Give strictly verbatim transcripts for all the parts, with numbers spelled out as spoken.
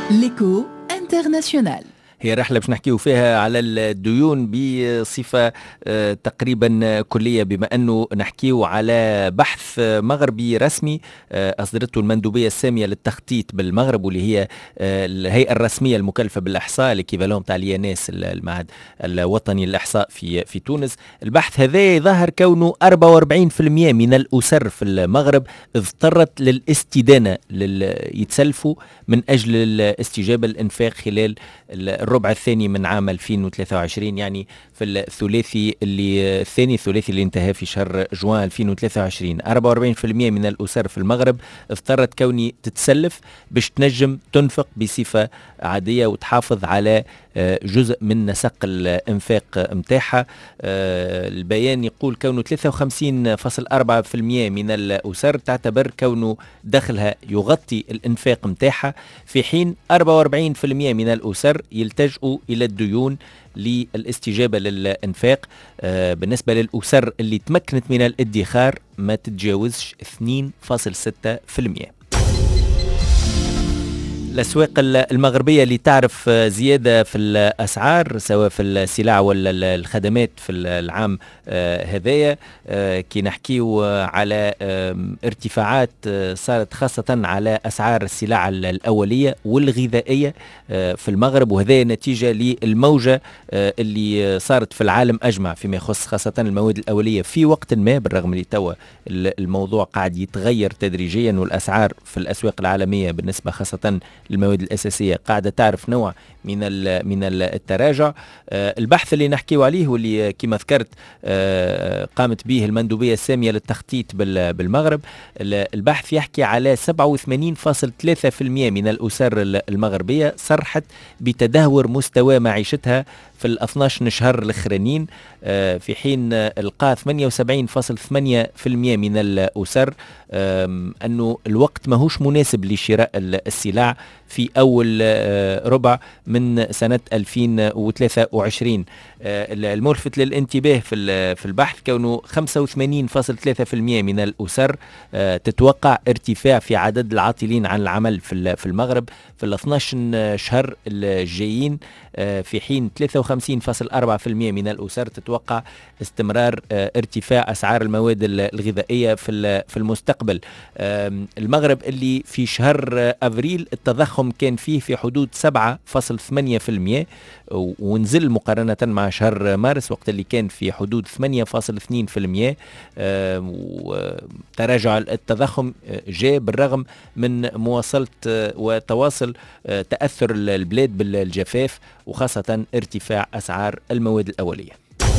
ليكو انترناسيونال هي رحلة باش نحكيو فيها على الديون بصفة تقريبا كلية، بما أنه نحكيو على بحث مغربي رسمي أصدرته المندوبية السامية للتخطيط بالمغرب، واللي هي الهيئة الرسمية المكلفة بالإحصاء الإكيفالون تاع الياناس، المعهد الوطني للإحصاء في في تونس. البحث هذا يظهر كونه أربعة وأربعين بالمئة من الأسر في المغرب اضطرت للاستدانة يتسلفوا من أجل الاستجابة للإنفاق خلال الربع الثاني من عام ألفين وثلاثة وعشرين، يعني في الثلاثي اللي الثاني الثلاثي اللي انتهى في شهر جوان ألفين وثلاثة وعشرين. أربعة وأربعين بالمئة من الأسر في المغرب اضطرت كوني تتسلف باش تنجم تنفق بصفة عادية وتحافظ على جزء من نسق الانفاق متاعها. البيان يقول كونه ثلاثة وخمسين فاصلة أربعة بالمئة من الأسر تعتبر كونه دخلها يغطي الانفاق متاعها، في حين أربعة وأربعين بالمئة من الأسر يلتجئوا إلى الديون للاستجابة للإنفاق. آه بالنسبة للأسر اللي تمكنت من الادخار ما تتجاوزش اثنين فاصلة ستة بالمئة. الأسواق المغربية اللي تعرف زيادة في الأسعار سواء في السلع ولا الخدمات في العام هذايا، كي نحكيو على ارتفاعات صارت خاصة على أسعار السلع الأولية والغذائية في المغرب، وهذا نتيجة للموجة اللي صارت في العالم أجمع فيما يخص خاصة المواد الأولية في وقت ما، بالرغم اللي توا الموضوع قاعد يتغير تدريجيا، والأسعار في الأسواق العالمية بالنسبة خاصة المواد الأساسية قاعدة تعرف نوع من من التراجع. البحث اللي نحكيو عليه واللي كما ذكرت قامت به المندوبية السامية للتخطيط بالمغرب، البحث يحكي على سبعة وثمانين فاصلة ثلاثة بالمئة من الأسر المغربية صرحت بتدهور مستوى معيشتها في الاثناش شهر الاخرانيين، في حين القى ثمانية وسبعين فاصلة ثمانية بالمئة من الأسر أنه الوقت ماهوش مناسب لشراء السلع في أول ربع من سنة ألفين وثلاثة وعشرين. الملفت للانتباه في البحث كونه خمسة وثمانين فاصلة ثلاثة بالمئة من الأسر تتوقع ارتفاع في عدد العاطلين عن العمل في المغرب في الاثناش شهر الجايين، في حين ثلاثة وخمسين فاصلة أربعة بالمئة من الأسر تتوقع استمرار ارتفاع أسعار المواد الغذائية في في المستقبل. المغرب اللي في شهر أبريل التضخم كان فيه في حدود سبعة فاصلة ثمانية بالمئة ونزل مقارنة مع شهر مارس وقت اللي كان في حدود ثمانية فاصلة اثنين بالمئة. وتراجع التضخم جاء بالرغم من مواصلة وتواصل تأثر البلاد بالجفاف وخاصة ارتفاع أسعار المواد الأولية.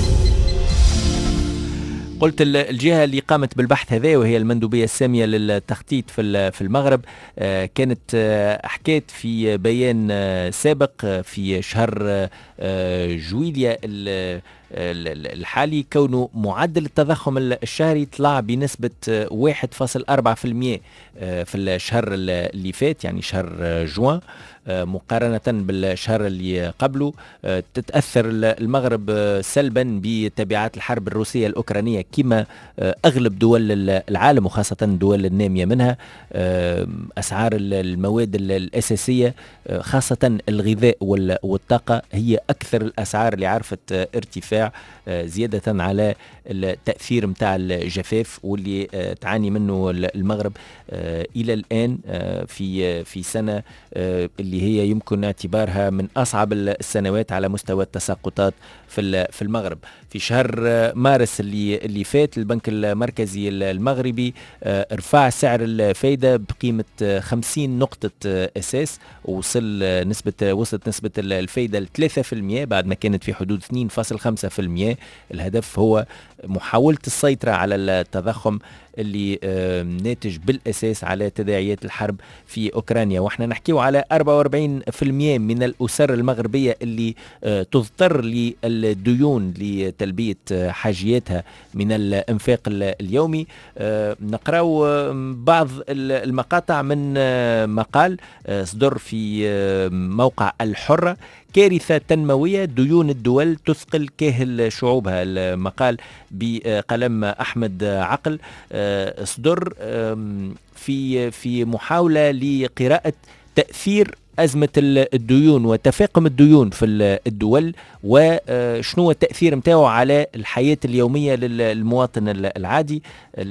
قلت الجهة اللي قامت بالبحث هذا وهي المندوبية السامية للتخطيط في في المغرب كانت حكيت في بيان سابق في شهر جويليا الحالي كونه معدل التضخم الشهري طلع بنسبة واحد فاصلة أربعة بالمئة في الشهر اللي فات، يعني شهر جوان، مقارنة بالشهر اللي قبله. تتأثر المغرب سلبا بتبعات الحرب الروسية الأوكرانية كما أغلب دول العالم وخاصة الدول النامية منها. أسعار المواد الأساسية خاصة الغذاء والطاقة هي أكثر الأسعار اللي عرفت ارتفاع، زيادة على التأثير متاع الجفاف واللي تعاني منه المغرب إلى الآن في في سنة اللي هي يمكن اعتبارها من أصعب السنوات على مستوى التساقطات في في المغرب. في شهر مارس اللي اللي فات البنك المركزي المغربي ارفع سعر الفايدة بقيمة خمسين نقطة أساس، ووصل نسبة وصلت نسبة الفايدة لثلاثة بالمئة بعد ما كانت في حدود اثنين فاصلة خمسة بالمئة. الهدف هو محاولة السيطرة على التضخم اللي ناتج بالأساس على تداعيات الحرب في أوكرانيا. واحنا نحكيو على أربعة وأربعين بالمئة من الأسر المغربية اللي تضطر للديون لتلبية حاجياتها من الانفاق اليومي. نقرأ بعض المقاطع من مقال صدر في موقع الحرة: كارثة تنموية، ديون الدول تثقل كاهل شعوبها. المقال بقلم أحمد عقل صدر في في محاولة لقراءة تأثير أزمة الديون وتفاقم الديون في الدول، وشنو التأثير متاعه على الحياة اليومية للمواطن العادي.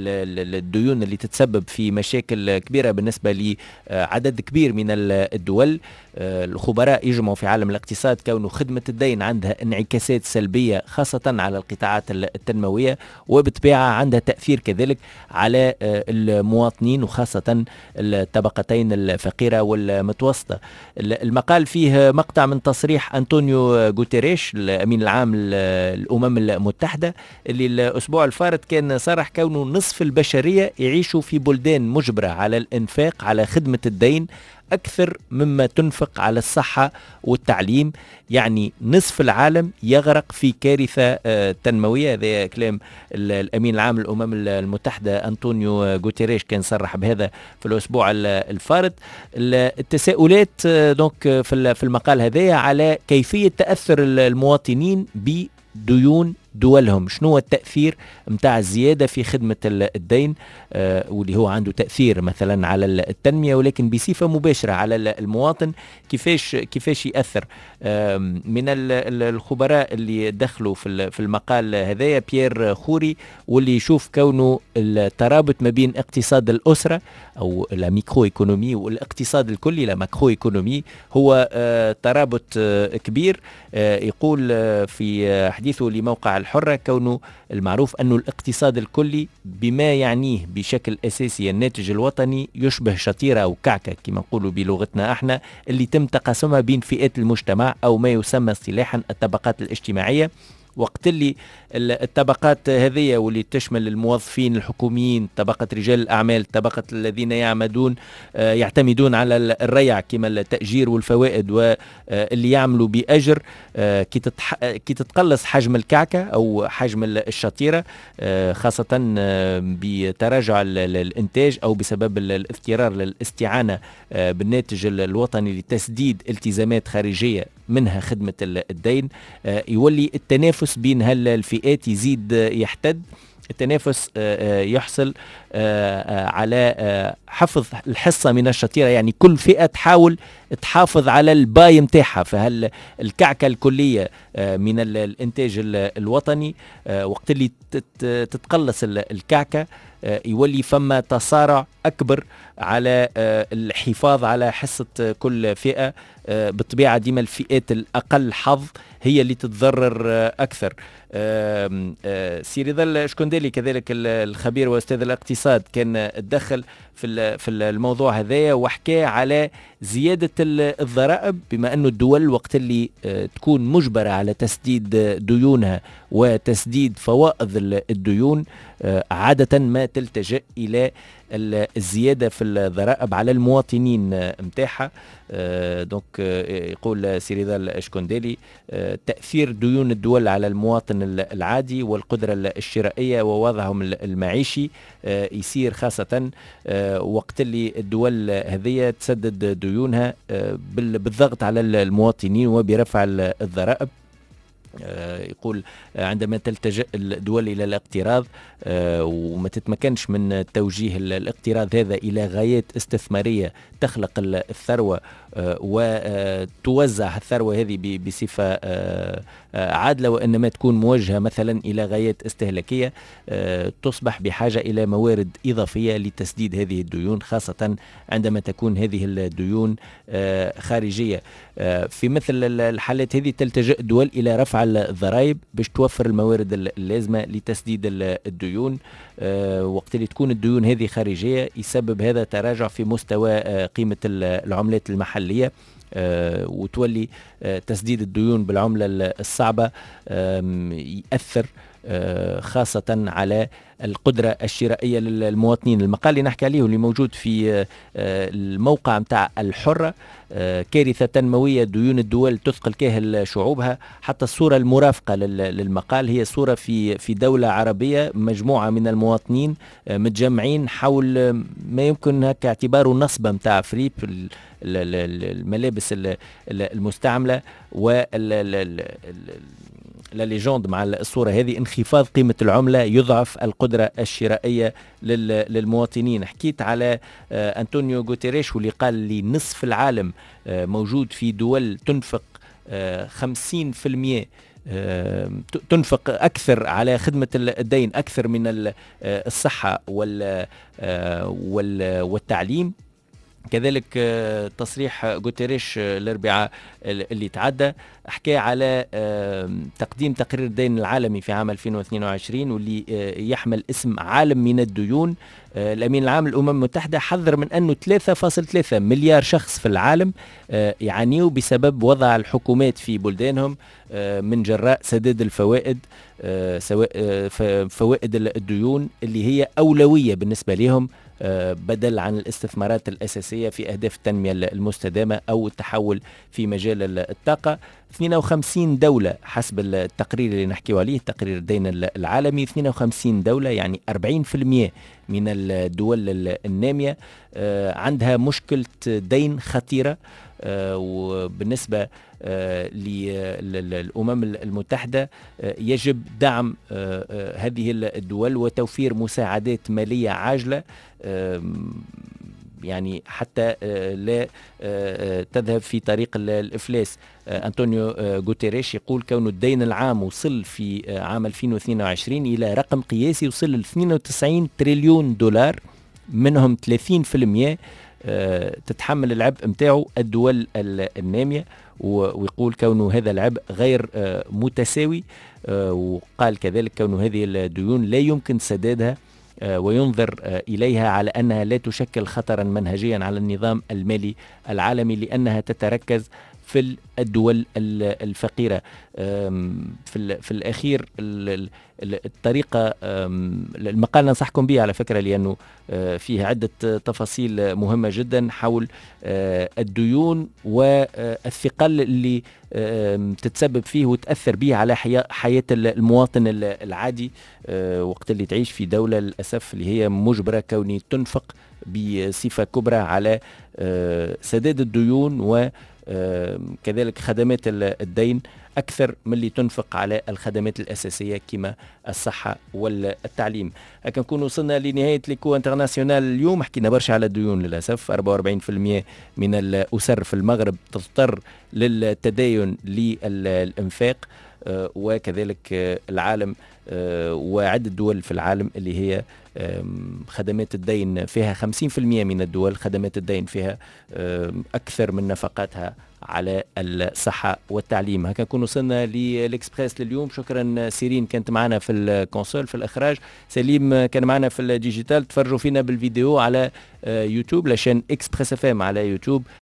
الديون اللي تتسبب في مشاكل كبيرة بالنسبة لعدد كبير من الدول. الخبراء يجمعوا في عالم الاقتصاد كونه خدمة الدين عندها انعكاسات سلبية خاصة على القطاعات التنموية، وبالطبيعة عندها تأثير كذلك على المواطنين وخاصة الطبقتين الفقيرة والمتوسطة. المقال فيه مقطع من تصريح أنطونيو غوتيريش الأمين العام للأمم المتحدة، اللي الأسبوع الفارط كان صرح كونه نصف البشرية يعيشوا في بلدان مجبرة على الإنفاق على خدمة الدين أكثر مما تنفق على الصحة والتعليم. يعني نصف العالم يغرق في كارثة تنموية. هذا كلام الأمين العام للأمم المتحدة أنطونيو غوتيريش، كان صرح بهذا في الأسبوع الفارط. التساؤلات دونك في المقال هذا على كيفية تأثر المواطنين بديون دولهم، شنو التأثير متاع الزيادة في خدمة الدين، آه واللي هو عنده تأثير مثلا على التنمية ولكن بصفة مباشرة على المواطن، كيفاش كيفاش يأثر. آه من الخبراء اللي دخلوا في في المقال هذايا بيير خوري، واللي يشوف كونه الترابط ما بين اقتصاد الأسرة أو الميكرو إيكونومي والاقتصاد الكلي لا ماكرو إيكونومي هو آه ترابط آه كبير. آه يقول آه في حديثه لموقع الحرة كونه المعروف أنه الاقتصاد الكلي بما يعنيه بشكل أساسي الناتج الوطني يشبه شطيرة أو كعكة كما نقولوا بلغتنا احنا، اللي تم تقاسمها بين فئات المجتمع أو ما يسمى اصطلاحا الطبقات الاجتماعية. وقت اللي الطبقات هذه واللي تشمل الموظفين الحكوميين، طبقة رجال الأعمال، طبقة الذين يعمدون يعتمدون على الريع كما التأجير والفوائد واللي يعملوا بأجر، كي كي تتقلص حجم الكعكة أو حجم الشطيرة خاصة بتراجع الإنتاج أو بسبب الاضطرار للاستعانة بالناتج الوطني لتسديد التزامات خارجية منها خدمة الدين، يولي التنافس بين هالفئات يزيد يحتد. التنافس يحصل على حفظ الحصة من الشطيرة، يعني كل فئة تحاول تحافظ على الباي متاعها. فهالكعكة الكلية من الانتاج الوطني وقت اللي تتقلص الكعكة يولي فما تصارع أكبر على الحفاظ على حصة كل فئة. بالطبيعة ديما الفئات الأقل حظ هي اللي تتضرر أكثر. سي رضا الشكندالي كذلك الخبير وأستاذ الاقتصاد كان تدخل في في الموضوع هذايا وحكى على زيادة الضرائب، بما أنه الدول وقت اللي تكون مجبرة على تسديد ديونها وتسديد فوائض الديون عادة ما تلتجئ إلى الزيادة في الضرائب على المواطنين متاعها. دونك يقول سي رضا الشكندالي تأثير ديون الدول على المواطن العادي والقدرة الشرائية ووضعهم المعيشي يصير خاصة وقت اللي الدول هذه تسدد ديونها بالضغط على المواطنين وبرفع الضرائب. يقول عندما تلتجئ الدول إلى الاقتراض وما تتمكنش من توجيه الاقتراض هذا إلى غايات استثمارية تخلق الثروة وتوزع الثروة هذه بصفة عادلة، وإنما تكون موجهة مثلا إلى غايات استهلاكية، تصبح بحاجة إلى موارد إضافية لتسديد هذه الديون، خاصة عندما تكون هذه الديون خارجية. في مثل الحالات هذه تلتجئ الدول إلى رفع الضرائب باش توفر الموارد اللازمة لتسديد الديون. وقت اللي تكون الديون هذه خارجية يسبب هذا تراجع في مستوى قيمة العملات المحلية، وتولي تسديد الديون بالعملة الصعبة يأثر خاصة على القدرة الشرائية للمواطنين. المقال اللي نحكي عليه واللي موجود في الموقع متاع الحرة، كارثة تنموية ديون الدول تثقل كاهل شعوبها. حتى الصورة المرافقة للمقال هي صورة في في دولة عربية، مجموعة من المواطنين متجمعين حول ما يمكن هكا اعتباره نصبة متاع فريب الملابس المستعملة لا ليجوند مع الصورة هذه، انخفاض قيمة العملة يضعف القدرة الشرائية للمواطنين. حكيت على أنطونيو غوتيريش واللي قال لي نصف العالم موجود في دول تنفق خمسين في المئة، تنفق أكثر على خدمة الدين أكثر من الصحة والتعليم. كذلك تصريح غوتيريش الأربعاء اللي تعدى حكى على تقديم تقرير الدين العالمي في عام ألفين واثنين وعشرين واللي يحمل اسم عالم من الديون. الأمين العام للأمم المتحدة حذر من أنه ثلاثة فاصلة ثلاثة مليار شخص في العالم يعانيوا بسبب وضع الحكومات في بلدانهم من جراء سداد الفوائد، سواء فوائد الديون اللي هي أولوية بالنسبة لهم بدل عن الاستثمارات الأساسية في أهداف التنمية المستدامة أو التحول في مجال الطاقة. اثنين وخمسين دولة حسب التقرير اللي نحكيه عليه، تقرير الدين العالمي، اثنين وخمسين دولة يعني أربعين بالمئة من الدول النامية عندها مشكلة دين خطيرة. وبالنسبة للأمم المتحدة يجب دعم هذه الدول وتوفير مساعدات مالية عاجلة يعني حتى لا تذهب في طريق الإفلاس. أنطونيو غوتيريش يقول كون الدين العام وصل في عام ألفين واثنين وعشرين إلى رقم قياسي وصل ل اثنين وتسعين تريليون دولار، منهم ثلاثين بالمئة تتحمل العبء متاعه الدول النامية، ويقول كونه هذا العبء غير متساوي. وقال كذلك كونه هذه الديون لا يمكن سدادها وينظر إليها على أنها لا تشكل خطرا منهجيا على النظام المالي العالمي لأنها تتركز في الدول الفقيرة. في, في الأخير الطريقة المقال ننصحكم به على فكرة لأنه فيه عدة تفاصيل مهمة جدا حول الديون والثقل اللي تتسبب فيه وتأثر به على حياة المواطن العادي وقت اللي تعيش في دولة للأسف اللي هي مجبرة كوني تنفق بصفة كبرى على سداد الديون و كذلك خدمات الدين أكثر من اللي تنفق على الخدمات الأساسية كما الصحة والتعليم. هكا نكون وصلنا لنهاية ليكو انترناسيونال اليوم. حكينا برشا على الديون للأسف. أربعة وأربعين بالمئة من الأسر في المغرب تضطر للتدين للإنفاق، وكذلك العالم وعدة دول في العالم اللي هي خدمات الدين فيها خمسين بالمئة من الدول خدمات الدين فيها أكثر من نفقاتها على الصحة والتعليم. هكا نكون وصلنا للإكسبريس لليوم. شكرا سيرين كانت معنا في الكونسول في الإخراج، سليم كان معنا في الديجيتال. تفرجوا فينا بالفيديو على يوتيوب لشان إكسبريس اف ام على يوتيوب.